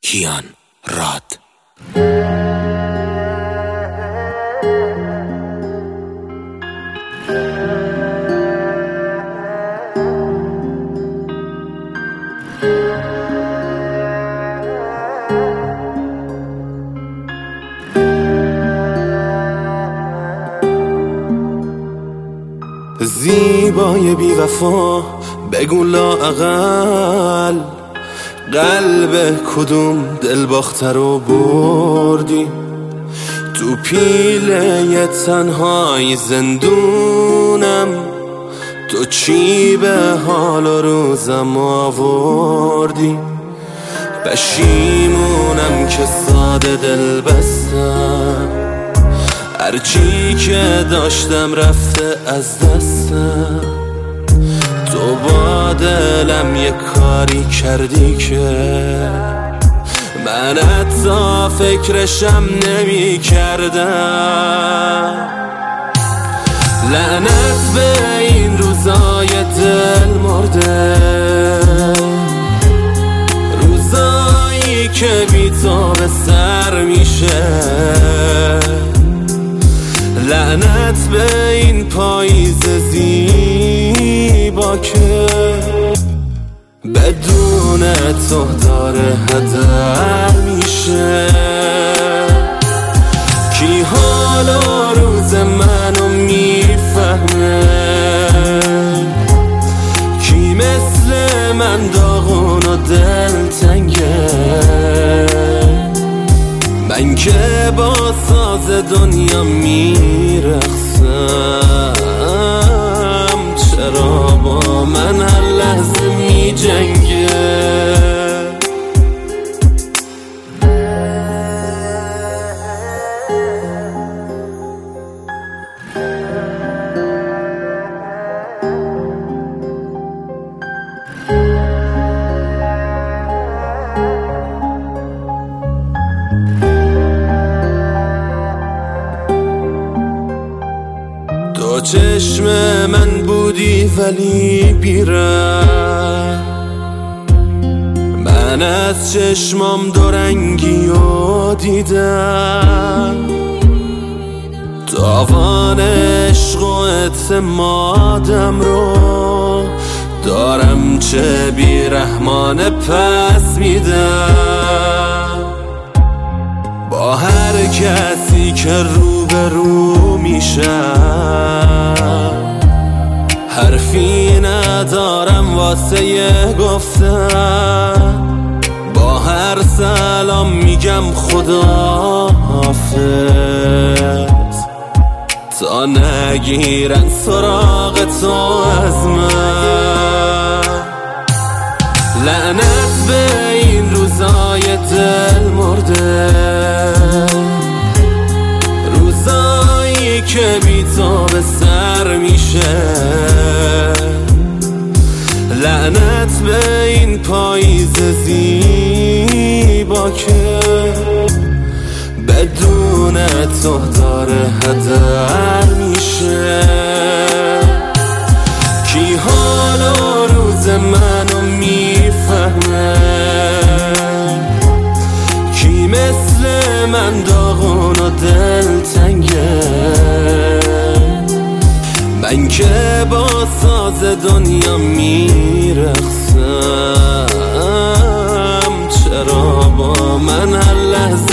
کیان راد. زیبای بی وفا بگو لااقل قلب کدوم دل باخته رو بردی تو پیله تنهای زندونم، تو چی به حال و روزم آوردی؟ پشیمونم که ساده دل بستم، هرچی که داشتم رفته از دستم. تو با دلم یه کاری کردی که من حتی فکرشم نمی کردم. لعنت به این روزای دل مرده، روزایی که بی تو به سر میشه. لعنت به این پاییز زیبا که بدون تو داره هدر میشه. کی حال و روز منو میفهمه؟ کی مثل من داغون و دلتنگه؟ من که با ساز دنیا میرقصم، چرا با من هر لحظه میجنگه؟ تو چشم من بودی ولی بیرم، من از چشمام دورنگی و دیدم. تاوان عشق و اعتمادم رو دارم چه بیرحمانه پس میدم. با هر کسی که روبرو میشم حرفی ندارم واسه گفتن. با هر سلام میگم خدا حافظ تا نگیرن سراغ تو از من. لعنت به این روزای دل مرده، روزایی که بی تو به سر میشه. لعنت به این پاییز زیبا که بدون تو داره هدر میشه. کی حال و روز منو میفهمه؟ کی مثل من داغون و دلتنگه؟ من که با ساز دنیا میرقصم، چرا با من هر لحظه